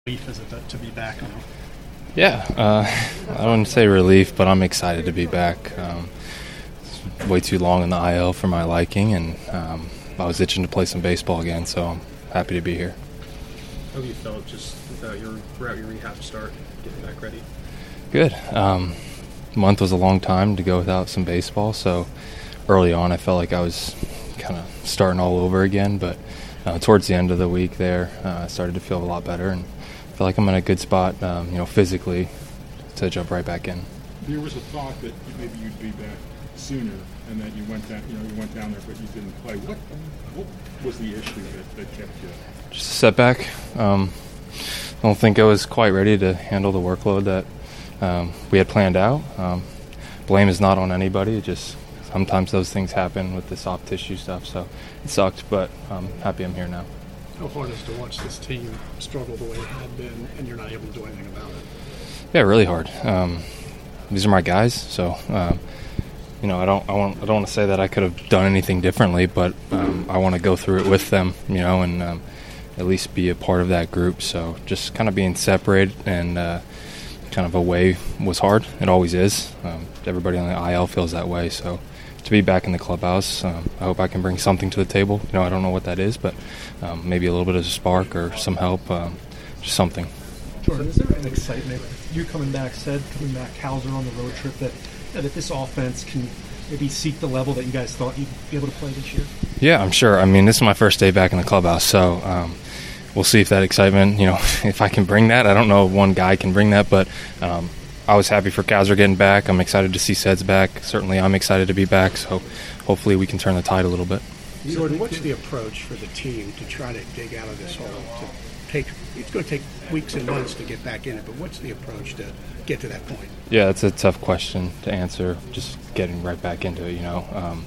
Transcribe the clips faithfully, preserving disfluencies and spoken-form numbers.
Relief is it to, to be back now? Yeah, uh, I wouldn't say relief, but I'm excited to be back. Um, it's way too long in the I L for my liking, and um, I was itching to play some baseball again, so I'm happy to be here. How have you felt just without your, throughout your rehab start, getting back ready? Good. Um, a month was a long time to go without some baseball, so early on I felt like I was kind of starting all over again, but uh, towards the end of the week there, uh, I started to feel a lot better, and I feel like I'm in a good spot, um, you know, physically to jump right back in. There was a thought that maybe you'd be back sooner, and that you went down, you know, you went down there, but you didn't play. What, what was the issue that, that kept you? Just a setback. Um, I don't think I was quite ready to handle the workload that um, we had planned out. Um, blame is not on anybody. It just sometimes those things happen with the soft tissue stuff. So it sucked, but I'm happy I'm here now. How hard is to watch this team struggle the way it had been, and you're not able to do anything about it? Yeah, really hard. Um, these are my guys, so um, you know I don't I want I don't want to say that I could have done anything differently, but um, I want to go through it with them, you know, and um, at least be a part of that group. So just kind of being separated and uh, kind of away was hard. It always is. Um, everybody on the I L feels that way. So to be back in the clubhouse, um, I hope I can bring something to the table. You know, I don't know what that is, but um, maybe a little bit of a spark or some help, um, just something. Jordan, is there an excitement, you coming back, said coming back, Hauser on the road trip, that you know, that this offense can maybe seek the level that you guys thought you'd be able to play this year? Yeah, I'm sure. I mean, this is my first day back in the clubhouse, so um, we'll see if that excitement, you know, if I can bring that. I don't know if one guy can bring that, but um, I was happy for Hauser getting back. I'm excited to see Seds back. Certainly I'm excited to be back, so hopefully we can turn the tide a little bit. Jordan, what's the approach for the team to try to dig out of this hole? To take, it's going to take weeks and months to get back in it, but what's the approach to get to that point? Yeah, it's a tough question to answer, just getting right back into it, you know. Um,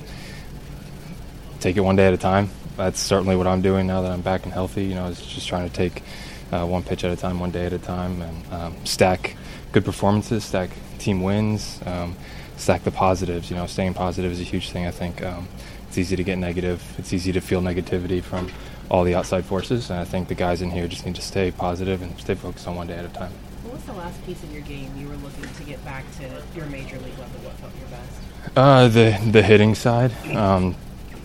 take it one day at a time. That's certainly what I'm doing now that I'm back and healthy. You know, is just trying to take uh, one pitch at a time, one day at a time, and um, stack good performances, stack team wins, um, stack the positives. You know, staying positive is a huge thing, I think. Um, it's easy to get negative. It's easy to feel negativity from all the outside forces, and I think the guys in here just need to stay positive and stay focused on one day at a time. What was the last piece of your game you were looking to get back to your major league level? What felt your best? Uh, the the hitting side. Um,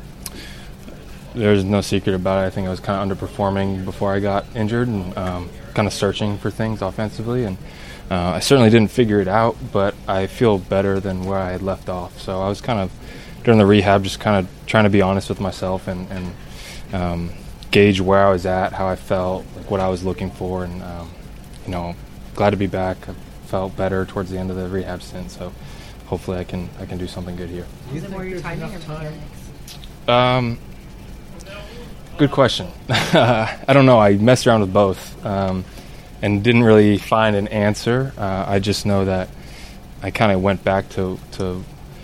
there's no secret about it. I think I was kind of underperforming before I got injured, and um, kind of searching for things offensively, and uh, I certainly didn't figure it out, but I feel better than where I had left off. So I was kind of, during the rehab, just kind of trying to be honest with myself and, and um, gauge where I was at, how I felt, like what I was looking for, and um, you know, glad to be back. I felt better towards the end of the rehab stint, so hopefully I can I can do something good here. Was it more your timing or mechanics? Um, good question. I don't know. I messed around with both um, and didn't really find an answer. Uh, I just know that I kind of went back to, to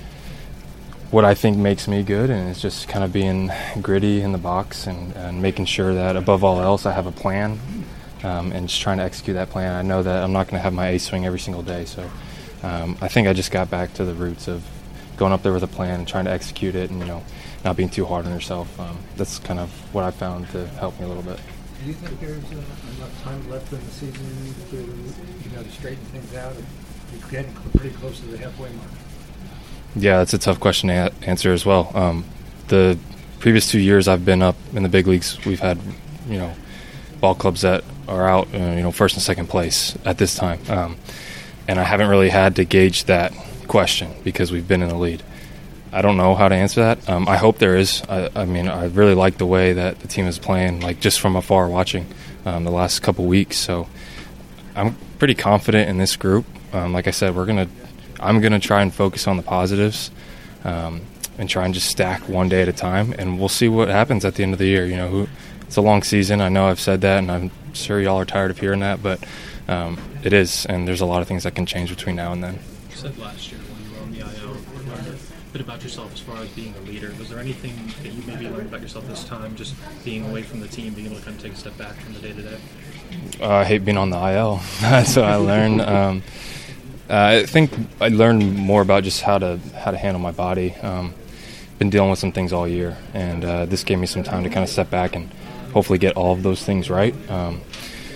what I think makes me good, and it's just kind of being gritty in the box and, and making sure that above all else I have a plan um, and just trying to execute that plan. I know that I'm not going to have my ace swing every single day, so um, I think I just got back to the roots of going up there with a plan and trying to execute it, and you know, not being too hard on yourself. Um, that's kind of what I found to help me a little bit. Do you think there's uh, enough time left in the season to, you know, to straighten things out? You're getting pretty close to the halfway mark. Yeah, that's a tough question to a- answer as well. Um, the previous two years I've been up in the big leagues, we've had, you know, ball clubs that are out, uh, you know, first and second place at this time, um, and I haven't really had to gauge that question because we've been in the lead. I don't know how to answer that. Um, I hope there is. I, I mean, I really like the way that the team is playing, like just from afar watching um, the last couple weeks. So I'm pretty confident in this group. Um, like I said, we're gonna. I'm gonna try and focus on the positives um, and try and just stack one day at a time, and we'll see what happens at the end of the year. You know, who, it's a long season. I know I've said that, and I'm sure y'all are tired of hearing that, but um, it is, and there's a lot of things that can change between now and then. You said last year when you were on the I L, you learned a bit about yourself as far as being a leader. Was there anything that you maybe learned about yourself this time, just being away from the team, being able to kind of take a step back from the day-to-day? Uh, I hate being on the I L. That's what I learned. Um, uh, I think I learned more about just how to how to handle my body. Um, been dealing with some things all year, and uh, this gave me some time to kind of step back and hopefully get all of those things right. Um,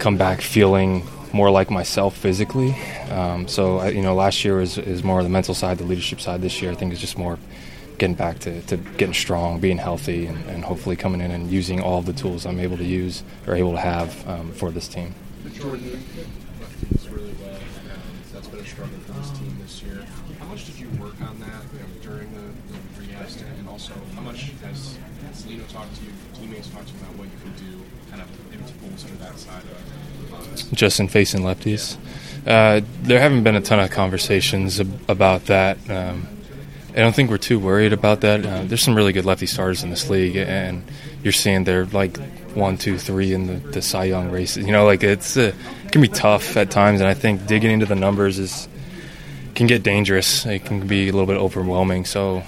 come back feeling more like myself physically. Um, so, I, you know, last year was is more the mental side, the leadership side. This year, I think, is just more getting back to, to getting strong, being healthy, and, and hopefully coming in and using all of the tools I'm able to use or able to have um, for this team. Jordan, lefties really well. Um, that's been a struggle for this team this year. How much did you work on that, you know, during the, the rehab stint, and also how much has Lino talked to you, teammates talked to you about what you can do, kind of maybe to bolster that side of uh, just in facing lefties? Uh, there haven't been a ton of conversations ab- about that. Um, I don't think we're too worried about that. Uh, there's some really good lefty starters in this league, and you're seeing they're like one, two, three in the, the Cy Young races. You know, like it's uh, it can be tough at times, and I think digging into the numbers is can get dangerous. It can be a little bit overwhelming. So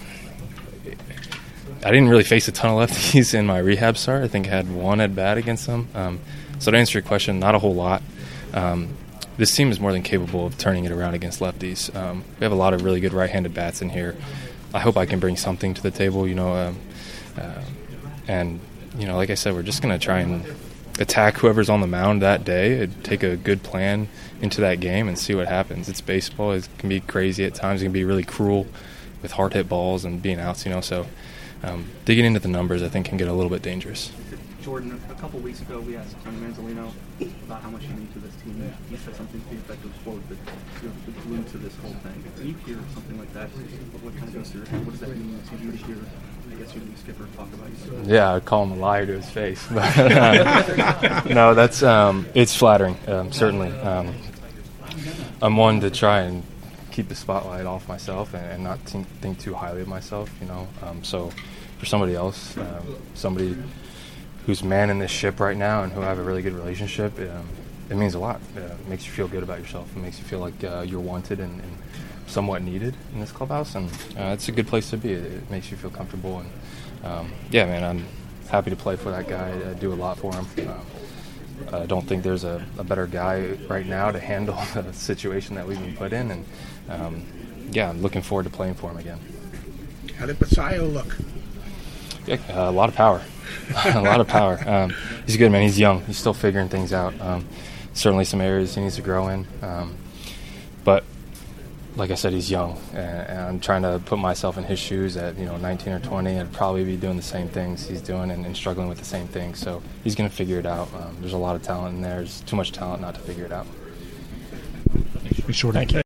I didn't really face a ton of lefties in my rehab start. I think I had one at bat against them. Um, so to answer your question, not a whole lot. Um, This team is more than capable of turning it around against lefties. Um, we have a lot of really good right-handed bats in here. I hope I can bring something to the table, you know. Um, uh, and, you know, like I said, we're just going to try and attack whoever's on the mound that day, take a good plan into that game and see what happens. It's baseball. It can be crazy at times. It can be really cruel with hard-hit balls and being outs, you know. So um, digging into the numbers, I think, can get a little bit dangerous. Jordan, a couple weeks ago, we asked Tony Manzolino about how much you mean to this team. He said something to the effect of, quote, the, the glue to this whole thing. When you hear something like that, what kind of goes through your head? What does that mean to you to hear, I guess, you and Skipper talk about you? Yeah, I'd call him a liar to his face. But, uh, no, that's um, it's flattering, um, certainly. Um, I'm one to try and keep the spotlight off myself and, and not think, think too highly of myself, you know. Um, so for somebody else, um, somebody who's manning this ship right now and who I have a really good relationship, um, it means a lot. Uh, it makes you feel good about yourself. It makes you feel like uh, you're wanted and, and somewhat needed in this clubhouse, and uh, it's a good place to be. It, it makes you feel comfortable, and um, yeah, man, I'm happy to play for that guy. I do a lot for him. Uh, I don't think there's a, a better guy right now to handle the situation that we've been put in, and um, yeah, I'm looking forward to playing for him again. How did Basayo look? Yeah, uh, a lot of power. a lot of power. Um, he's good, man. He's young. He's still figuring things out. Um, certainly some areas he needs to grow in. Um, but like I said, he's young, and, and I'm trying to put myself in his shoes at, you know, nineteen or twenty. I'd probably be doing the same things he's doing and, and struggling with the same things. So he's going to figure it out. Um, there's a lot of talent in there. There's too much talent not to figure it out. Be sure. Thank you.